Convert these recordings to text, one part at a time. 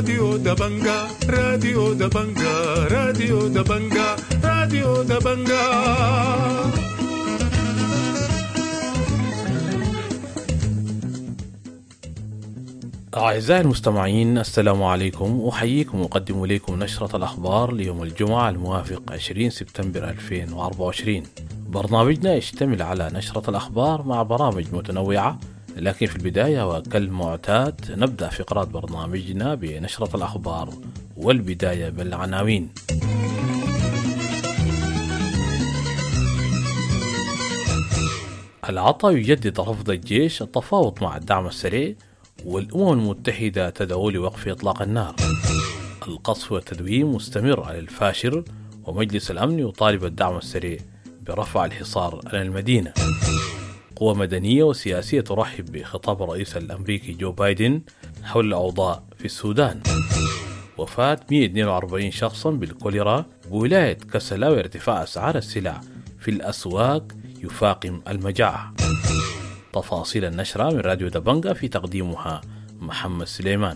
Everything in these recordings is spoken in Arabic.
راديو دبنجا راديو دبنجا راديو دبنجا راديو دبنجا. أعزائي المستمعين، السلام عليكم. أحييكم وأقدم إليكم نشرة الأخبار ليوم الجمعة الموافق 20 سبتمبر 2024. برنامجنا يشتمل على نشرة الأخبار مع برامج متنوعة، لكن في البداية وكالمعتاد نبدأ فقرات برنامجنا بنشرة الأخبار، والبداية بالعناوين. العطا يجدد رفض الجيش التفاوض مع الدعم السريع، والأمم المتحدة تدعو لوقف إطلاق النار. القصف والتدويم مستمر على الفاشر، ومجلس الأمن يطالب الدعم السريع برفع الحصار عن المدينة. قوى مدنية وسياسية ترحب بخطاب الرئيس الأمريكي جو بايدن حول الأوضاع في السودان. وفاة 142 شخصا بالكوليرا بولاية كسلا، وارتفاع أسعار السلع في الأسواق يفاقم المجاعة. تفاصيل النشرة من راديو دبنجا، في تقديمها محمد سليمان.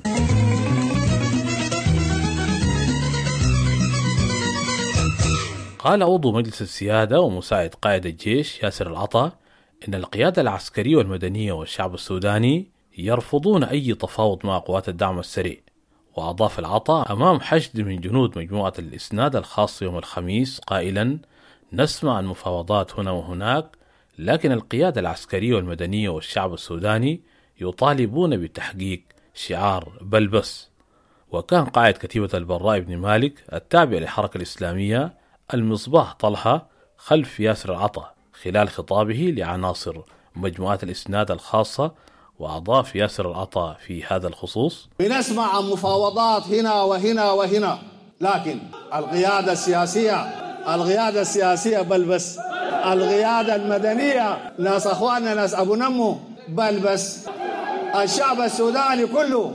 قال عضو مجلس السيادة ومساعد قائد الجيش ياسر العطا إن القيادة العسكرية والمدنية والشعب السوداني يرفضون أي تفاوض مع قوات الدعم السريع. وأضاف العطا أمام حشد من جنود مجموعة الإسناد الخاص يوم الخميس قائلا: نسمع عن مفاوضات هنا وهناك، لكن القيادة العسكرية والمدنية والشعب السوداني يطالبون بتحقيق شعار بل بس. وكان قائد كتيبة البراء بن مالك التابع للحركة الإسلامية المصباح طلحة خلف ياسر العطا خلال خطابه لعناصر مجموعات الإسناد الخاصة. وأضاف ياسر العطا في هذا الخصوص: بنسمع عن مفاوضات هنا وهنا وهنا، لكن القيادة السياسية بل بس، القيادة المدنية ناس أخواننا ناس أبو نمو بل بس، الشعب السوداني كله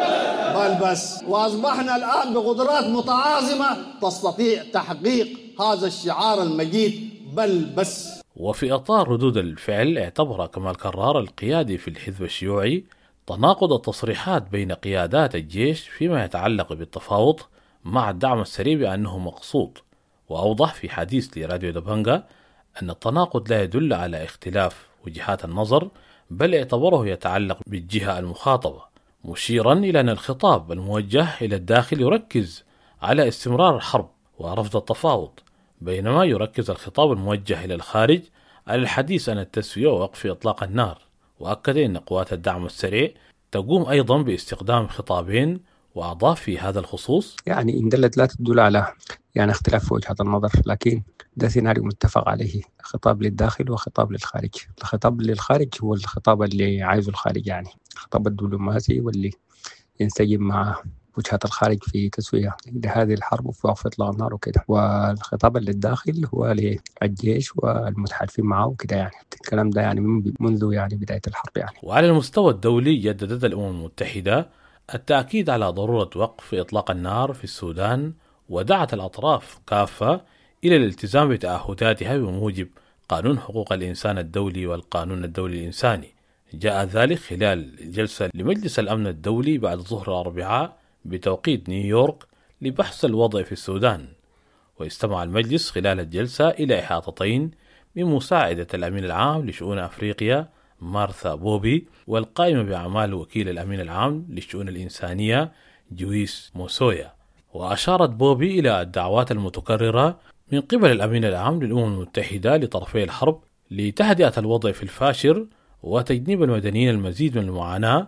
بل بس. وأصبحنا الآن بقدرات متعاظمة تستطيع تحقيق هذا الشعار المجيد بل بس. وفي إطار ردود الفعل، اعتبر كمال كرار القيادي في الحزب الشيوعي تناقض التصريحات بين قيادات الجيش فيما يتعلق بالتفاوض مع الدعم السريع بأنه مقصود. وأوضح في حديث لراديو دبنجا أن التناقض لا يدل على اختلاف وجهات النظر، بل اعتبره يتعلق بالجهة المخاطبة، مشيرا إلى أن الخطاب الموجه إلى الداخل يركز على استمرار الحرب ورفض التفاوض، بينما يركز الخطاب الموجه إلى الخارج على الحديث عن التسوية ووقف إطلاق النار. وأكد أن قوات الدعم السريع تقوم أيضا باستخدام خطابين. وأضاف في هذا الخصوص: إن دلت لا تدل على اختلاف في وجهة النظر، لكن ده سيناريو متفق عليه، خطاب للداخل وخطاب للخارج. الخطاب للخارج هو الخطاب اللي عايزه الخارج، الخطاب الدبلوماسي واللي ينسجم مع وجهات الخارج في تسوية لهذه الحرب وفي وقف إطلاق النار وكده. والخطاب للداخل هو للجيش والمتحالفين معه وكده. الكلام ده منذ بداية الحرب. وعلى المستوى الدولي، جددت الأمم المتحدة التأكيد على ضرورة وقف إطلاق النار في السودان، ودعت الأطراف كافة إلى الالتزام بتعهداتها بموجب قانون حقوق الإنسان الدولي والقانون الدولي الإنساني. جاء ذلك خلال جلسة لمجلس الأمن الدولي بعد ظهر الأربعاء بتوقيت نيويورك لبحث الوضع في السودان. واستمع المجلس خلال الجلسة إلى إحاطتين من مساعدة الأمين العام لشؤون أفريقيا مارثا بوبي، والقائمة بأعمال وكيل الأمين العام للشؤون الإنسانية جويس موسويا. وأشارت بوبي إلى الدعوات المتكررة من قبل الأمين العام للأمم المتحدة لطرفي الحرب لتهدئة الوضع في الفاشر وتجنيب المدنيين المزيد من المعاناة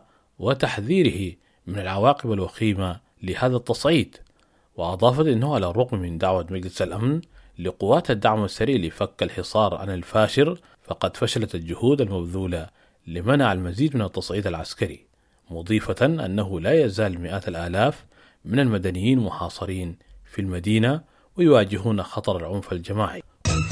وتحذيره من العواقب الوخيمة لهذا التصعيد. وأضافت أنه على الرغم من دعوة مجلس الأمن لقوات الدعم السريع لفك الحصار عن الفاشر، فقد فشلت الجهود المبذولة لمنع المزيد من التصعيد العسكري، مضيفة أنه لا يزال مئات الآلاف من المدنيين محاصرين في المدينة ويواجهون خطر العنف الجماعي.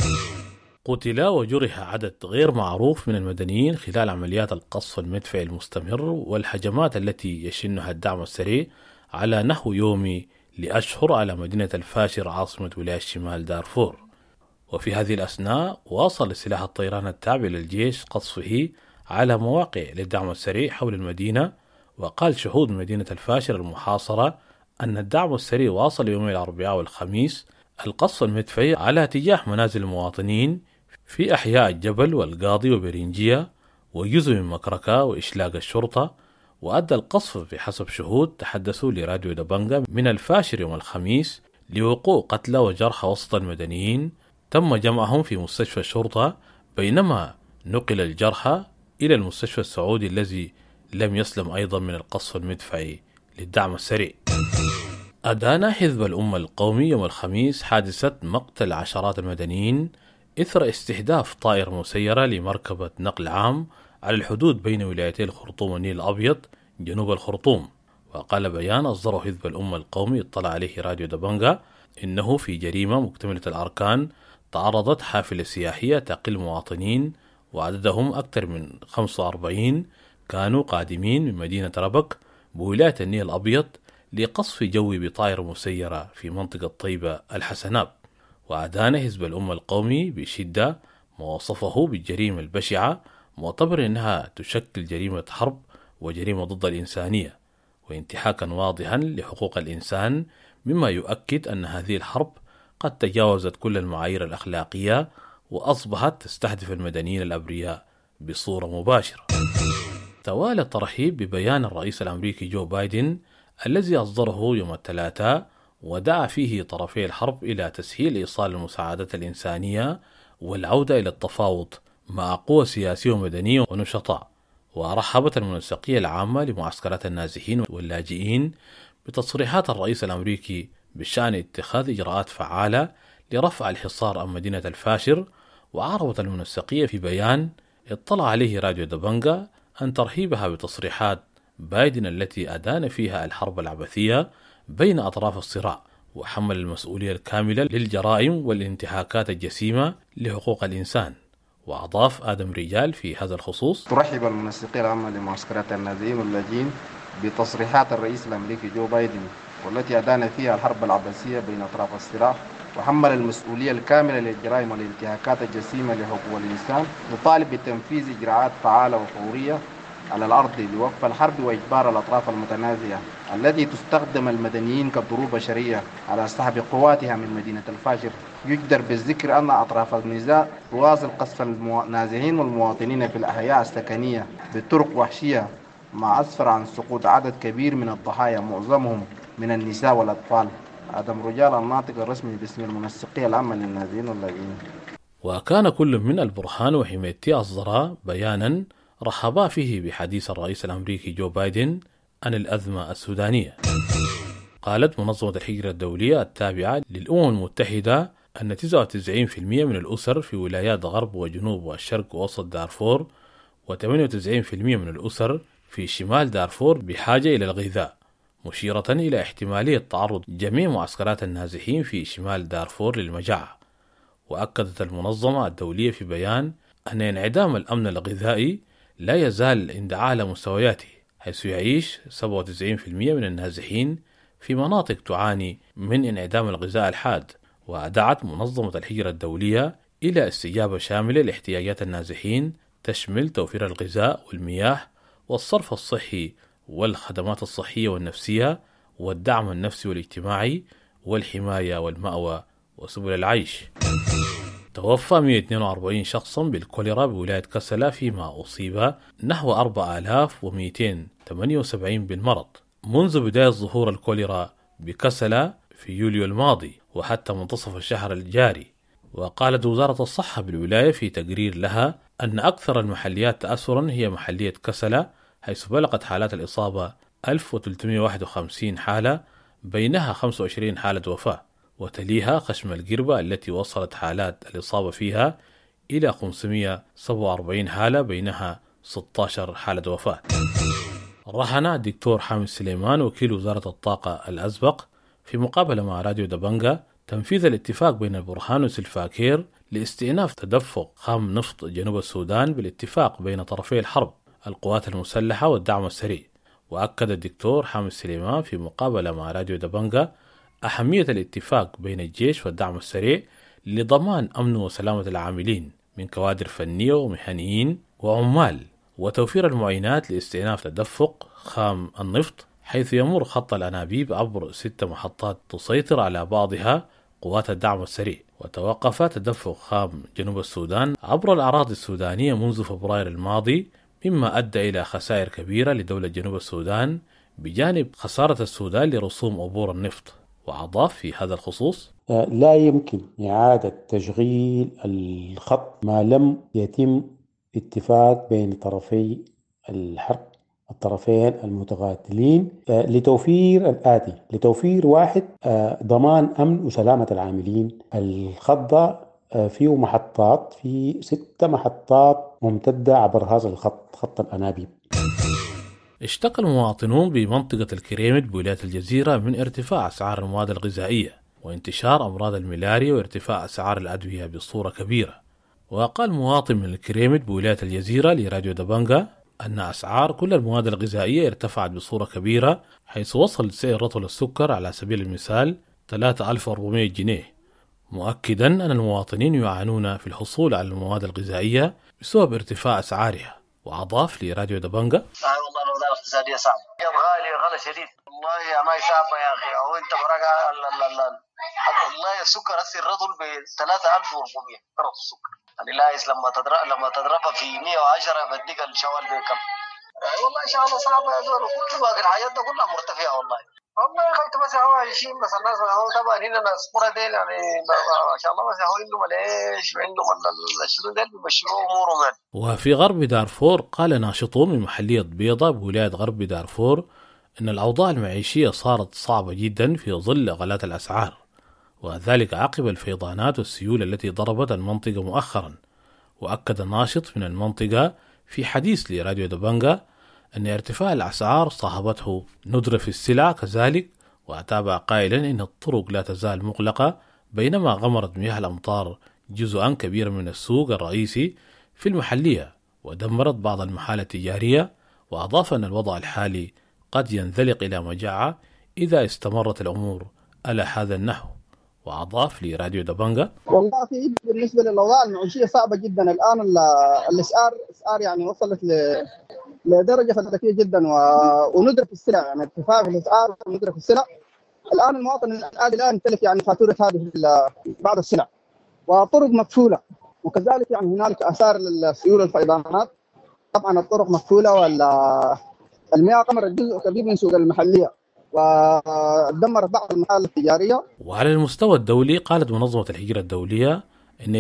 قتل وجرح عدد غير معروف من المدنيين خلال عمليات القصف المدفعي المستمر والهجمات التي يشنها الدعم السريع على نحو يومي لأشهر على مدينة الفاشر عاصمة ولاية شمال دارفور. وفي هذه الأثناء واصل سلاح الطيران التابع للجيش قصفه على مواقع للدعم السريع حول المدينة، وقال شهود من مدينة الفاشر المحاصرة أن الدعم السريع واصل يوم الأربعاء والخميس القصف المدفعي على اتجاه منازل المواطنين في أحياء الجبل والقاضي وبرنجية وجزء من مكركة وإشلاق الشرطة. وأدى القصف بحسب شهود تحدثوا لراديو دبنجة من الفاشر يوم الخميس لوقوع قتلى وجرحى وسط المدنيين تم جمعهم في مستشفى الشرطة، بينما نقل الجرحى إلى المستشفى السعودي الذي لم يسلم أيضا من القصف المدفعي للدعم السريع. أدان حزب الأمة القومي يوم الخميس حادثة مقتل عشرات المدنيين إثر استهداف طائرة مسيرة لمركبة نقل عام على الحدود بين ولايتي الخرطوم والنيل الأبيض جنوب الخرطوم. وقال بيان أصدره حزب الأمة القومي اطلع عليه راديو دبنجة إنه في جريمة مكتملة الأركان تعرضت حافلة سياحية تقل مواطنين وعددهم أكثر من 45 كانوا قادمين من مدينة ربك بولاية النيل الأبيض لقصف جوي بطائرة مسيرة في منطقة طيبة الحسناب. وأدان حزب الأمة القومي بشدة ما وصفه بالجريمة البشعة، معتبر أنها تشكل جريمة حرب وجريمة ضد الإنسانية وانتهاكا واضحا لحقوق الإنسان، مما يؤكد أن هذه الحرب قد تجاوزت كل المعايير الأخلاقية وأصبحت تستهدف المدنيين الأبرياء بصورة مباشرة. توالى الترحيب ببيان الرئيس الأمريكي جو بايدن الذي أصدره يوم الثلاثاء ودعا فيه طرفي الحرب إلى تسهيل إيصال المساعدات الإنسانية والعودة إلى التفاوض مع قوى سياسية ومدنية ونشطاء. ورحبت المنسقية العامة لمعسكرات النازحين واللاجئين بتصريحات الرئيس الأمريكي بشأن اتخاذ إجراءات فعالة لرفع الحصار عن مدينة الفاشر. وعربت المنسقية في بيان اطلع عليه راديو دبنجة أن ترحيبها بتصريحات بايدن التي أدان فيها الحرب العبثية بين أطراف الصراع وحمل المسؤولية الكاملة للجرائم والانتهاكات الجسيمة لحقوق الإنسان. وأضاف آدم رجال في هذا الخصوص: ترحب المنسقية العامة لمعسكرات النازحين واللاجئين بتصريحات الرئيس الأمريكي جو بايدن والتي أدان فيها الحرب العبثية بين أطراف الصراع وحمل المسؤولية الكاملة للجرائم والانتهاكات الجسيمة لحقوق الإنسان. نطالب بتنفيذ إجراءات فعالة وفورية على الأرض لوقف الحرب وإجبار الأطراف المتنازعة التي تستخدم المدنيين كضروب بشرية على سحب قواتها من مدينة الفاشر. يجدر بالذكر أن أطراف النزاع تواصل قصف النازحين والمواطنين في الأحياء السكنية بطرق وحشية، مع أسفر عن سقوط عدد كبير من الضحايا معظمهم من النساء والأطفال. آدم رجال الناطق الرسمي باسم المنسقية العامة للنازحين واللاجئين. وكان كل من البرهان وحميتي أصدرا بيانا رحبا فيه بحديث الرئيس الأمريكي جو بايدن عن الأزمة السودانية. قالت منظمة الهجرة الدولية التابعة للأمم المتحدة أن 99% من الأسر في ولايات غرب وجنوب والشرق ووسط دارفور و98% من الأسر في شمال دارفور بحاجة إلى الغذاء، مشيرة إلى احتمالية تعرض جميع معسكرات النازحين في شمال دارفور للمجاعة. وأكدت المنظمة الدولية في بيان أن انعدام الأمن الغذائي لا يزال عند أعلى مستوياته، حيث يعيش 97% من النازحين في مناطق تعاني من انعدام الغذاء الحاد. ودعت منظمة الهجرة الدولية إلى استجابة شاملة لاحتياجات النازحين تشمل توفير الغذاء والمياه والصرف الصحي والخدمات الصحية والنفسية والدعم النفسي والاجتماعي والحماية والمأوى وسبل العيش. توفى 142 شخصا بالكوليرا بولاية كسلا، فيما أصيب نحو 4278 بالمرض منذ بداية ظهور الكوليرا بكسلا في يوليو الماضي وحتى منتصف الشهر الجاري. وقالت وزارة الصحة بالولاية في تقرير لها أن أكثر المحليات تأثرا هي محلية كسلا، حيث بلغت حالات الإصابة 1351 حالة، بينها 25 حالة وفاة، وتليها خشم القربة التي وصلت حالات الإصابة فيها إلى 547 حالة، بينها 16 حالة وفاة. رهن الدكتور حامد سليمان وكيل وزارة الطاقة الأسبق في مقابلة مع راديو دبنجة تنفيذ الاتفاق بين البرهان وسلفاكير لاستئناف تدفق خام نفط جنوب السودان بالاتفاق بين طرفي الحرب القوات المسلحة والدعم السريع. وأكد الدكتور حامد سليمان في مقابلة مع راديو دبنجة أهمية الاتفاق بين الجيش والدعم السريع لضمان أمن وسلامة العاملين من كوادر فنية ومهنيين وعمال، وتوفير المعينات لاستئناف تدفق خام النفط، حيث يمر خط الأنابيب عبر 6 محطات تسيطر على بعضها قوات الدعم السريع. وتوقف تدفق خام جنوب السودان عبر الأراضي السودانية منذ فبراير الماضي، مما أدى إلى خسائر كبيرة لدولة جنوب السودان بجانب خسارة السودان لرسوم عبور النفط. وأضاف في هذا الخصوص: لا يمكن إعادة تشغيل الخط ما لم يتم اتفاق بين طرفي الحرب الطرفين المتقاتلين لتوفير الآتي: لتوفير 1 ضمان أمن وسلامة العاملين. الخط فيه محطات، في 6 محطات ممتدة عبر هذا الخط، خط الأنابيب. اشتكى المواطنون بمنطقة الكريمد بولاية الجزيرة من ارتفاع أسعار المواد الغذائية وانتشار أمراض الملاريا وارتفاع أسعار الأدوية بصورة كبيرة. وقال مواطن من الكريمد بولاية الجزيرة لراديو دبنجة أن أسعار كل المواد الغذائية ارتفعت بصورة كبيرة، حيث وصل سعر رطل السكر على سبيل المثال 3400 جنيه، مؤكدا أن المواطنين يعانون في الحصول على المواد الغذائية بسبب ارتفاع أسعارها. وأضاف لراديو دبنجة: والله الوضع الاقتصادية صعبة، غالي شديد والله يا ماي صعبة يا أخي. أو أنت برقة والله السكر هسه الرطل ب 3400 رطل السكر، يعني لايس لما تضربها في 110 بديك الشوال بكم. والله إن شاء الله صعبة يا زول، كل باقي الحاجات ده كلها مرتفعة والله يا خيط. بس هو شيء بس الناس هو طبعا هنا ناس قرى ديل يعني ما شاء الله، بس هو عندهم ليش عندهم الشنو ديل بيمشوا امورهم. وفي غرب دارفور قال ناشطون من محلية بيضة بولاية غرب دارفور أن الأوضاع المعيشية صارت صعبة جدا في ظل غلاء الأسعار، وذلك عقب الفيضانات والسيول التي ضربت المنطقة مؤخرا. وأكد الناشط من المنطقة في حديث لراديو دبنجة أن ارتفاع الأسعار صاحبته ندرة في السلع كذلك، وأتابع قائلا أن الطرق لا تزال مغلقة بينما غمرت مياه الأمطار جزءا كبيرا من السوق الرئيسي في المحلية ودمرت بعض المحال التجارية. وأضاف أن الوضع الحالي قد ينزلق إلى مجاعة إذا استمرت الأمور على هذا النحو. وأضاف لراديو دبنجة: والله في بالنسبة للأوضاع المعيشية صعبة جدا الآن. الأسعار يعني وصلت لدرجة فلكية جدا، وندرة في السلع، يعني ارتفاع في الأسعار وندرة في السلع. الآن المواطن العادي لا يمتلك يعني فاتورة هذه بعض السلع، وطرق مقفولة، وكذلك يعني هنالك آثار للسيول والفيضانات. طبعا الطرق مقفولة، والمياه قمرت جزء كبير من سوق المحلية ودمر بعض المحال التجارية. وعلى المستوى الدولي قالت منظمة الهجرة الدولية أن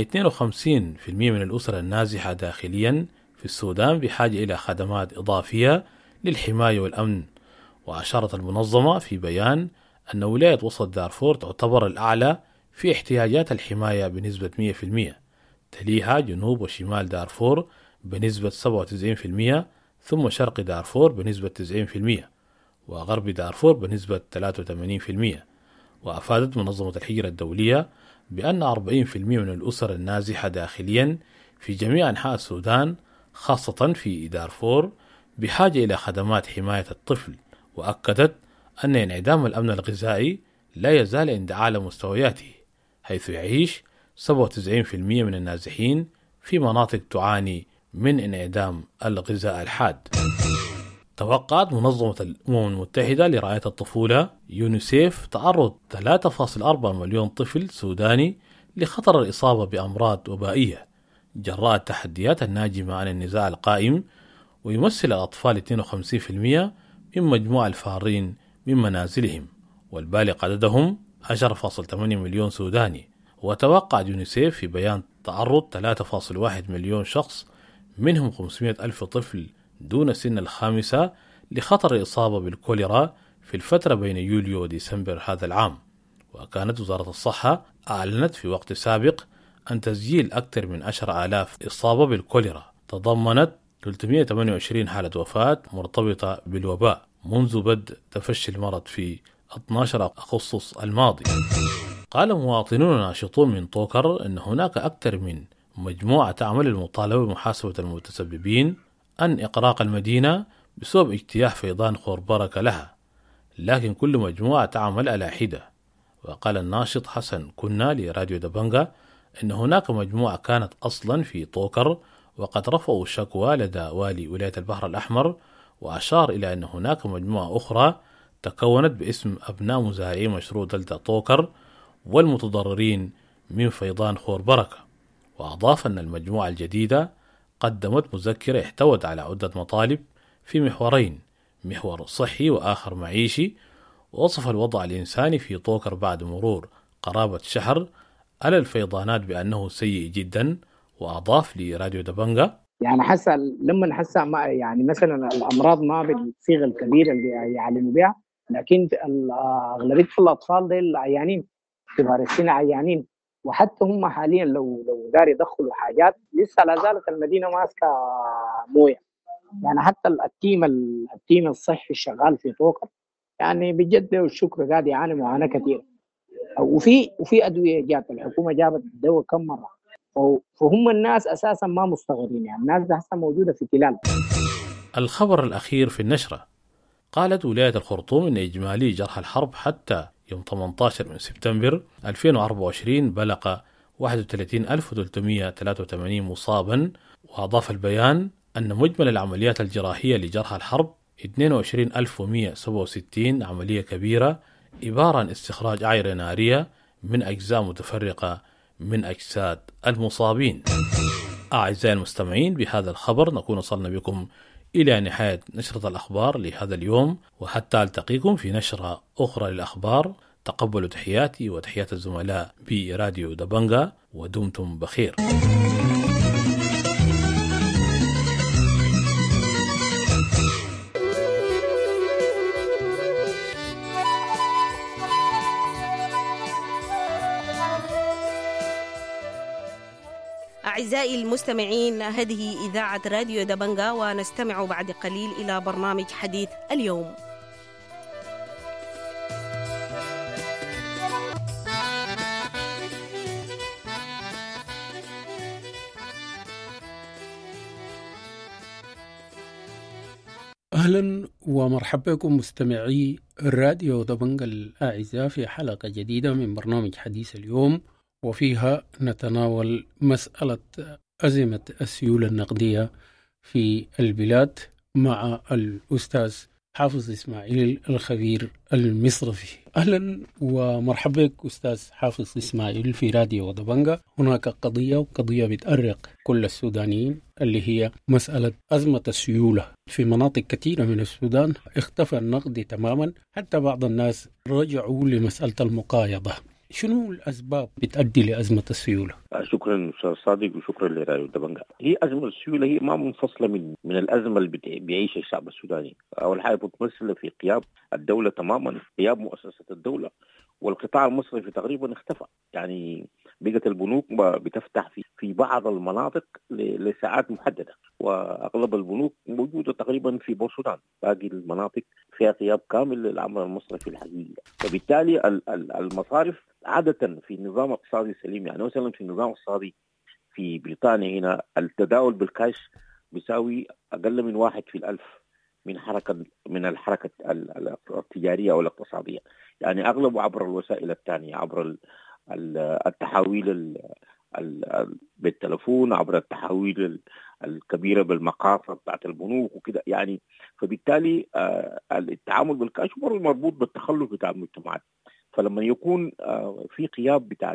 52% من الأسر النازحة داخليا في السودان بحاجة إلى خدمات إضافية للحماية والأمن. وأشارت المنظمة في بيان أن ولاية وسط دارفور تعتبر الأعلى في احتياجات الحماية بنسبة 100%، تليها جنوب وشمال دارفور بنسبة 97%، ثم شرق دارفور بنسبة 90%، وغرب دارفور بنسبة 83%. وأفادت منظمة الهجرة الدولية بأن 40% من الأسر النازحة داخليا في جميع أنحاء السودان خاصة في دارفور بحاجة إلى خدمات حماية الطفل. وأكدت أن انعدام الأمن الغذائي لا يزال عند أعلى مستوياته، حيث يعيش 97% من النازحين في مناطق تعاني من انعدام الغذاء الحاد. توقعت منظمة الأمم المتحدة لرعاية الطفولة يونيسيف تعرض 3.4 مليون طفل سوداني لخطر الإصابة بأمراض وبائية جراء التحديات الناجمة عن النزاع القائم، ويمثل الأطفال 52% من مجموع الفارين من منازلهم، والبالغ عددهم 10.8 مليون سوداني. وتوقع يونيسيف في بيان تعرض 3.1 مليون شخص منهم 500 ألف طفل دون سن 5 لخطر الإصابة بالكوليرا في الفترة بين يوليو وديسمبر هذا العام. وكانت وزارة الصحة أعلنت في وقت سابق أن تسجيل أكثر من 10,000 إصابة بالكوليرا، تضمنت 328 حالة وفاة مرتبطة بالوباء منذ بدء تفشي المرض في 12 أغسطس الماضي. قال مواطنون ناشطون من طوكر أن هناك أكثر من مجموعة تعمل المطالبة بمحاسبة المتسببين عن إقراق المدينة بسبب اجتياح فيضان خور بركة لها، لكن كل مجموعة تعمل على حدة. وقال الناشط حسن كنا لراديو دبنجة أن هناك مجموعة كانت أصلا في طوكر وقد رفعوا شكوى لدى والي ولاية البحر الأحمر، وأشار إلى أن هناك مجموعة أخرى تكونت باسم أبناء مزارعي مشروع دلتا طوكر والمتضررين من فيضان خور بركة. وأضاف أن المجموعة الجديدة قدمت مذكرة احتوت على عدة مطالب في محورين، محور صحي وآخر معيشي. ووصف الوضع الإنساني في طوكر بعد مرور قرابة شهر على الفيضانات بأنه سيء جدا. وأضاف لراديو دبنجا يعني حسا لما حسا ما يعني مثلا الأمراض ما بالصيغة الكبيرة اللي يعلنوا بها، لكن أغلبية الأطفال ديل عيانين، كبار السن عيانين، وحتى هم حاليا لو دار يدخلوا حاجات لسه لا زالت المدينة ماسكة موية. يعني حتى التيم الصحي الشغال في طوكر يعني بجد والشكر قاعد يعاني معاناة كثيرة. وفي أدوية جات الحكومة جابت الدواء كم مرة، فهم الناس أساسا ما مستغربين، يعني الناس ده هسه موجودة في تلال. الخبر الأخير في النشرة، قالت ولاية الخرطوم إن إجمالي جرحى الحرب حتى يوم 18 من سبتمبر 2024 بلغ 31,383 مصابا. وأضاف البيان أن مجمل العمليات الجراحية لجرحى الحرب 22,167 عملية كبيرة، عبارة عن استخراج أعير نارية من أجزاء متفرقة من أجساد المصابين. أعزائي المستمعين، بهذا الخبر نكون وصلنا بكم إلى نهاية نشرة الأخبار لهذا اليوم، وحتى ألتقيكم في نشرة أخرى للأخبار. تقبلوا تحياتي وتحيات الزملاء براديو دبنجا، ودمتم بخير. أعزائي المستمعين، هذه إذاعة راديو دبنجا، ونستمع بعد قليل إلى برنامج حديث اليوم. أهلا ومرحبا بكم مستمعي الراديو دبنجا الأعزاء في حلقة جديدة من برنامج حديث اليوم، وفيها نتناول مسألة أزمة السيولة النقدية في البلاد مع الأستاذ حافظ إسماعيل الخبير المصرفي. أهلا ومرحبا بك أستاذ حافظ إسماعيل في راديو دبنجا. هناك قضية بتأرق كل السودانيين، اللي هي مسألة أزمة السيولة. في مناطق كثيرة من السودان اختفى النقد تماما، حتى بعض الناس رجعوا لمسألة المقايضة. شنو الأسباب بتؤدي لأزمة السيولة؟ شكرا أستاذ صادق، وشكرا لراديو دبنجا. هي أزمة السيولة هي ما منفصلة من الأزمة اللي بيعيشها الشعب السوداني. أول حاجة بتمثل في غياب الدولة تماما، غياب مؤسسة الدولة، والقطاع المصرفي تقريبا اختفى. يعني بقت البنوك بتفتح في بعض المناطق لساعات محددة، وأغلب البنوك موجودة تقريبا في بورسودان. باقي المناطق فيها غياب كامل للعمل المصرفي الحقيقي. وبالتالي المصارف عادة في النظام الاقتصادي السليم، يعني مثلا في النظام الاقتصادي في بريطانيا هنا التداول بالكاش بيساوي أقل من 1 في 1000 من الحركة التجارية أو الاقتصادية. يعني أغلبه عبر الوسائل الثانية، عبر التحويل بالتلفون، عبر التحويل الكبيرة بالمقاصة بتاعت البنوك وكده. يعني فبالتالي التعامل بالكاش مربوط بالتخلف بتاع المجتمعات. فلما يكون في غياب بتاع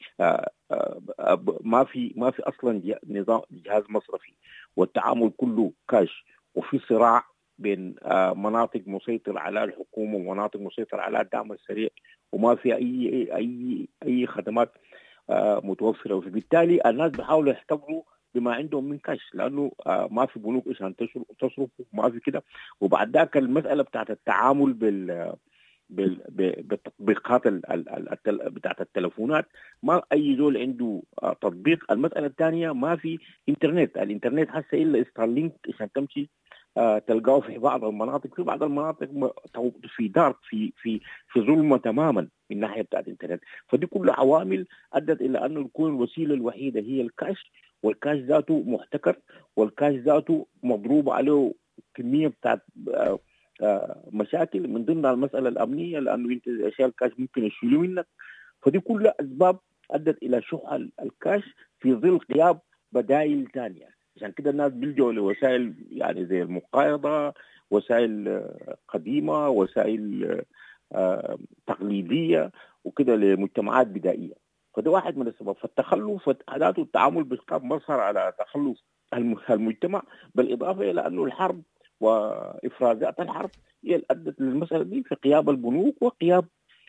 ما في اصلا نظام جهاز مصرفي، والتعامل كله كاش، وفي صراع بين مناطق مسيطر على الحكومه ومناطق مسيطر على الدعم السريع، وما في اي خدمات متوفره. فبالتالي الناس بيحاولوا يحتفظوا بما عندهم من كاش، لانه ما في بنوك عشان تصرف، ما في كده. وبعد ذاك المساله بتاعت التعامل بالتطبيقات بتاعت التلفونات، ما اي زول عنده تطبيق. المساله الثانيه ما في انترنت. الانترنت هسه الا ستارلينك عشان تمشي تلقاه في بعض المناطق. في بعض المناطق في دارك في ظلمه تماما من ناحيه بتاعت الانترنت. فدي كل عوامل ادت الى انه تكون الوسيله الوحيده هي الكاش، والكاش ذاته محتكر، والكاش ذاته مضروب عليه كميه بتاعت مشاكل، من ضمنها المسألة الأمنية، لأنه أنت أشياء الكاش ممكن يشيلوا منك. فدي كلها أسباب أدت إلى شح الكاش في ظل غياب بدائل ثانية. عشان كده الناس بيلجوا لوسائل يعني زي المقايضة، وسائل قديمة، وسائل تقليدية وكده لمجتمعات بدائية. فده واحد من السبب. فالتخلف ذاته التعامل بالقاب مظهر على تخلف المجتمع، بالإضافة إلى أنه الحرب وإفرازات الحرب هي اللي أدت للمسألة دي في غياب البنوك وغياب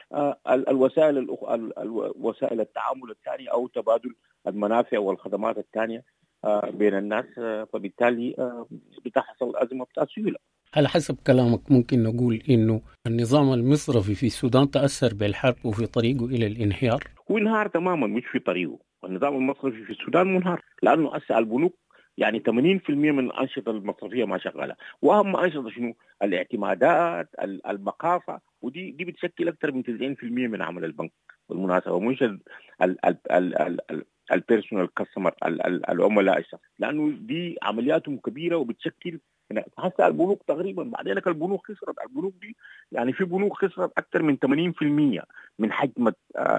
وسائل التعامل الثانية أو تبادل المنافع والخدمات الثانية بين الناس. فبالتالي بتحصل أزمة بتاعت سيولة. على حسب كلامك ممكن نقول إنه النظام المصرفي في السودان تأثر بالحرب وفي طريقه إلى الانهيار. هو انهار تماما مش في طريقه. النظام المصرفي في السودان منهار لأنه أسع البنوك يعني 80% من الأنشطة المصرفية ما شغالة، وأهم أنشطة شنو؟ الاعتمادات، البقاصة، ودي بتشكل أكثر من 90% من عمل البنك بالمناسبة، مش البيرسونال كاستمر العملاء الشخص، لأنه دي عملياتهم كبيرة وبتشكل حتى البنوك تقريبا. بعدين البنوك خسرت، البنوك دي يعني في بنوك خسرت أكثر من 80% من حجم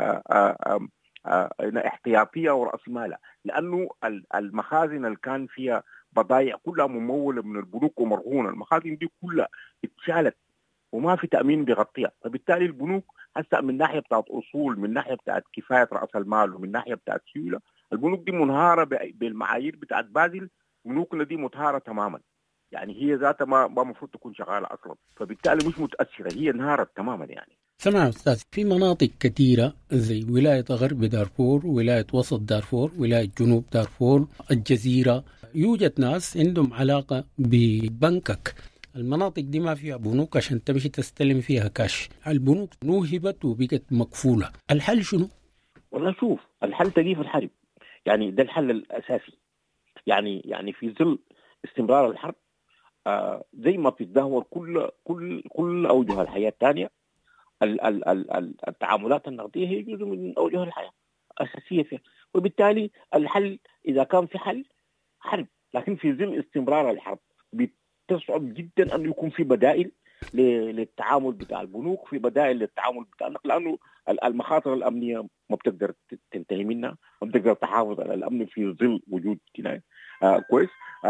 احتياطية ورأس مالها، لأنه المخازن اللي كان فيها بضائع كلها ممولة من البنوك ومرهونة، المخازن دي كلها اتشالت وما في تأمين بيغطيها. فبالتالي البنوك هسه من ناحية بتاعت أصول، من ناحية بتاعت كفاية رأس المال، ومن ناحية بتاعت سيولة، البنوك دي منهارة بالمعايير بتاعت بازل. بنوكنا دي متهارة تماما، يعني هي ذاتها ما مفروض تكون شغالة أصلا، فبالتالي مش متأثرة، هي انهارت تماما. يعني سمع أستاذ، في مناطق كثيرة زي ولاية غرب دارفور، ولاية وسط دارفور، ولاية جنوب دارفور، الجزيرة، يوجد ناس عندهم علاقة ببنكك. المناطق دي ما فيها بنوك عشان تمشي تستلم فيها كاش، البنوك نوهبت وبقت مقفولة. الحل شنو؟ والله شوف، الحل تجي في الحرب، يعني ده الحل الأساسي. يعني في ظل استمرار الحرب زي ما بتتدهور كل أوجه الحياة الثانية، التعاملات النقدية هي جزء من أوجه الحياة أساسية فيها. وبالتالي الحل إذا كان في حل حرب، لكن في ظل استمرار الحرب بتصعب جدا أن يكون في بدائل للتعامل بتاع البنوك، في بدائل للتعامل بتاع النقد، لأنه المخاطر الأمنية ما بتقدر تنتهي منها، ما بتقدر تحافظ على الأمن في ظل وجود جناية كويس.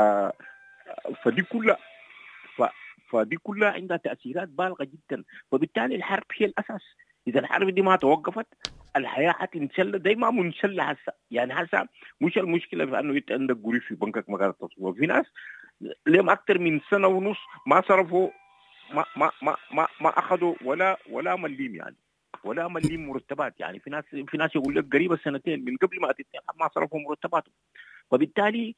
فدي كلها عندها تأثيرات بالغة جدا. وبالتالي الحرب هي الأساس. إذا الحرب دي ما توقفت الحياة حتنشل زي ما منشل هسه. يعني هسه مش المشكلة في أنه أنت عندك قريش في بنكك ما قادر تصرفه. في ناس لهم أكثر من سنة ونص ما صرفوا، ما أخذوا ولا مليم، يعني ولا مليم مرتبات. يعني في ناس يقول لك قريب السنتين من قبل ما تتنقل ما صرفوا مرتباتهم. وبالتالي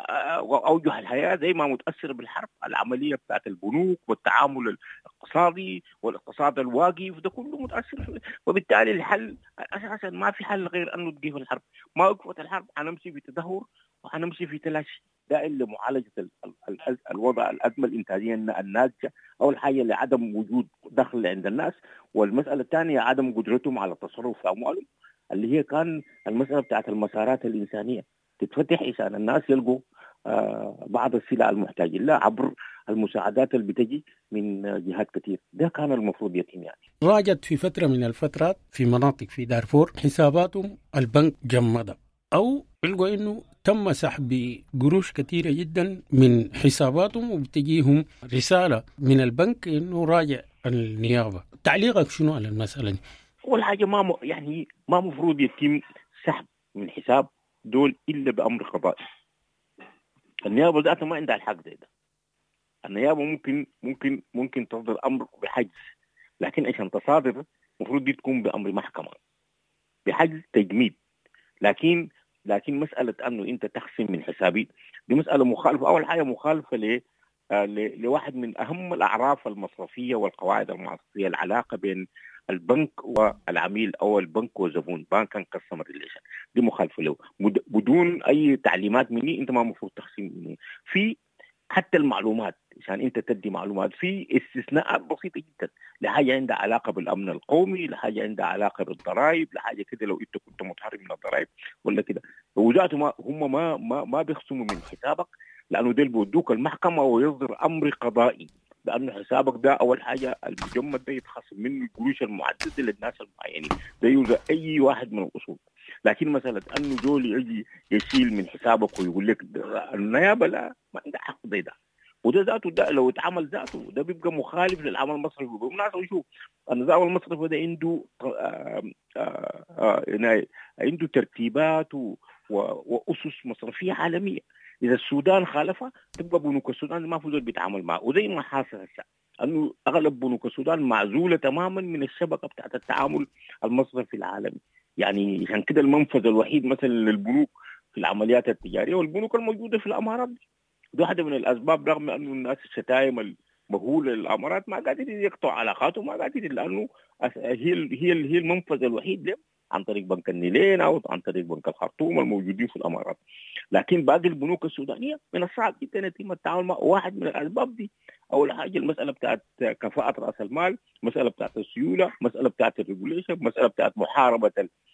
أوجه الحياة زي ما متأثر بالحرب، العملية بتاعت البنوك والتعامل الاقتصادي والاقتصاد الواقف ده كله متأثر. وبالتالي الحل أساسا ما في حل غير أنه تقيف الحرب. ما وقفت الحرب حنمشي في تدهور وحنمشي في تلاشي دائم لمعالجة الوضع، الأزمة الإنتاجية الناتجة، أو الحاجة لعدم وجود دخل عند الناس، والمسألة الثانية عدم قدرتهم على التصرف في أموالهم، اللي هي كان المسألة بتاعت المسارات الإنسانية تتفتح عشان الناس يلقوا بعض السلع المحتاجين لها عبر المساعدات اللي بتجي من جهات كتير. ده كان المفروض يتم. يعني راجت في فترة من الفترات في مناطق في دارفور حساباتهم البنك جمدها، أو يلقوا إنه تم سحب قروش كثيرة جدا من حساباتهم وبتجيهم رسالة من البنك إنه راجع النيابة. تعليقك شنو على المسألة دي؟ أول حاجة ما مفروض يتم سحب من حساب دول إلا بأمر قضائي. النيابة ذاتها ما عندها الحق ده. النيابة ممكن تصدر أمر بحجز، لكن عشان تصادر مفروض دي تكون بأمر محكمة بحجز تجميد. لكن مسألة أنه أنت تخصم من حسابي دي مسألة مخالفة. أول حاجة مخالفة لواحد من أهم الأعراف المصرفية والقواعد المصرفية، العلاقة بين البنك والعميل أو البنك والزبون، بنك أند كاستمر ريليشن، دي مخالفة له بدون أي تعليمات مني. أنت ما مفروض تخصم مني في حتى المعلومات، عشان أنت تدي معلومات في استثناءات بسيطة جدا لحاجة عندها علاقة بالأمن القومي، لحاجة عندها علاقة بالضرائب، لحاجة كده لو أنت كنت متهرب من الضرائب ولا كده. وذاته هم ما بيخصموا من حسابك، لأنه ده بيودوك المحكمة ويصدر أمر قضائي بأن حسابك ده أول حاجة المجمد ده يتخصم منه القروش المعددة للناس المعينين، ده يوزع أي واحد من الأصول. لكن مساله انه دول يجي يشيل من حسابك ويقول لك النيابه لا ما عندها حق زي ده، وده ذاته ده لو اتعمل ذاته ده بيبقى مخالف للعمل المصرفي. بالمناسبه شوف النظام المصرفي ده عنده عنده ترتيبات واسس مصرفيه عالميه، اذا السودان خالفها تبقى بنوك السودان ما في زول بيتعامل معه. وزي ما حاصل هسه انه اغلب بنوك السودان معزوله تماما من الشبكه بتاعت التعامل المصرفي العالمي. يعني عشان كده المنفذ الوحيد مثلا للبنوك في العمليات التجاريه والبنوك الموجوده في الامارات دي. ده واحده من الاسباب، رغم انه الناس الشتايم المهوله للامارات ما قاعدين يقطعوا علاقاتهم، ما قاعدين، لانه هي المنفذ الوحيد له عن طريق بنك النيلين او عن طريق بنك الخرطوم الموجودين في الامارات. لكن باقي البنوك السودانيه من الصعب جدا يتم التعامل مع. واحد من الاسباب دي اول حاجه المساله بتاعت كفاءه راس المال، مساله بتاعت السيوله، مساله بتاعت الريجوليشن، مساله بتاعت محاربه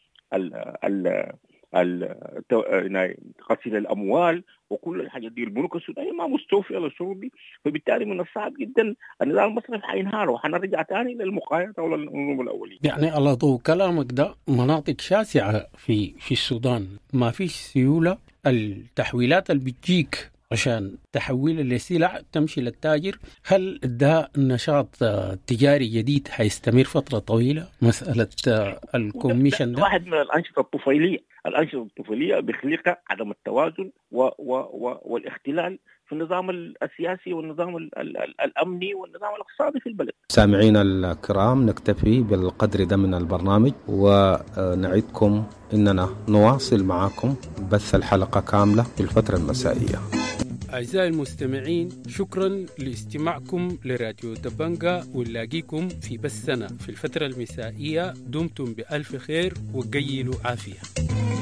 غسيل الاموال، وكل الحاجات دي البنوك السودانيه ما مستوفيه للشروط دي. فبالتالي من الصعب جدا النظام المصرفي حينهار وحنرجع ثاني للمقايضه ولا النظم الاوليه. يعني على ضوء كلامك ده مناطق شاسعه في السودان ما فيش سيوله، التحويلات اللي بتجيك عشان تحويل لسلع تمشي للتاجر، هل ده نشاط تجاري جديد حيستمر فترة طويلة؟ مسألة الكوميشن ده واحد من الأنشطة الطفيلية بخلقها عدم التوازن والاختلال في النظام السياسي والنظام الأمني والنظام الاقتصادي في البلد. سامعينا الكرام، نكتفي بالقدر ده من البرنامج ونعدكم إننا نواصل معكم بث الحلقة كاملة في الفترة المسائية. أعزائي المستمعين، شكرا لاستماعكم لراديو دبنجا، ونلاقيكم في بثنا في الفترة المسائية. دمتم بألف خير وقيلوا عافية.